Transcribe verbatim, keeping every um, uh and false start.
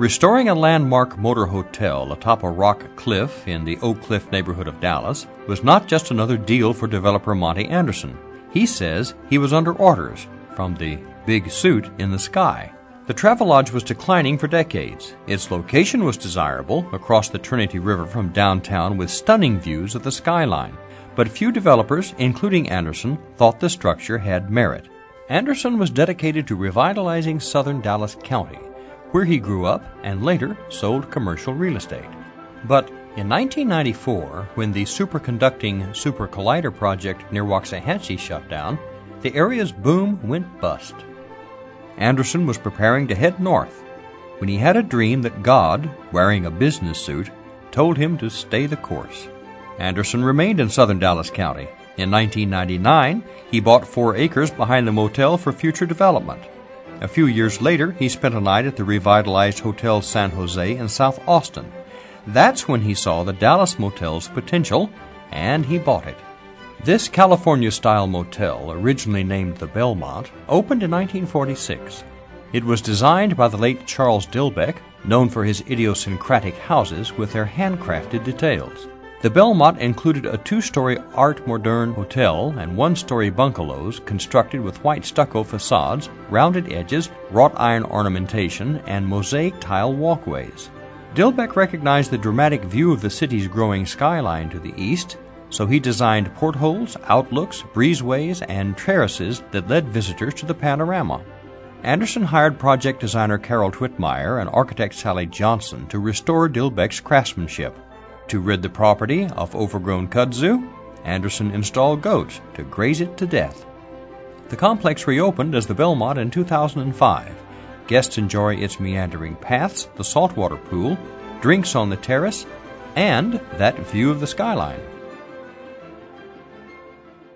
Restoring a landmark motor hotel atop a rock cliff in the Oak Cliff neighborhood of Dallas was not just another deal for developer Monte Anderson. He says he was under orders from the big suit in the sky. The Travelodge was declining for decades. Its location was desirable, across the Trinity River from downtown with stunning views of the skyline. But few developers, including Anderson, thought the structure had merit. Anderson was dedicated to revitalizing southern Dallas County, where he grew up and later sold commercial real estate. But in nineteen ninety-four, when the superconducting Super Collider project near Waxahachie shut down, the area's boom went bust. Anderson was preparing to head north when he had a dream that God, wearing a business suit, told him to stay the course. Anderson remained in southern Dallas County. In nineteen ninety-nine, he bought four acres behind the motel for future development. A few years later, he spent a night at the revitalized Hotel San Jose in South Austin. That's when he saw the Dallas motel's potential, and he bought it. This California-style motel, originally named the Belmont, opened in nineteen forty-six. It was designed by the late Charles Dilbeck, known for his idiosyncratic houses with their handcrafted details. The Belmont included a two-story Art Moderne hotel and one-story bungalows constructed with white stucco facades, rounded edges, wrought iron ornamentation, and mosaic tile walkways. Dilbeck recognized the dramatic view of the city's growing skyline to the east, so he designed portholes, outlooks, breezeways, and terraces that led visitors to the panorama. Anderson hired project designer Carol Twitmeyer and architect Sally Johnson to restore Dilbeck's craftsmanship. To rid the property of overgrown kudzu, Anderson installed goats to graze it to death. The complex reopened as the Belmont in two thousand five. Guests enjoy its meandering paths, the saltwater pool, drinks on the terrace, and that view of the skyline.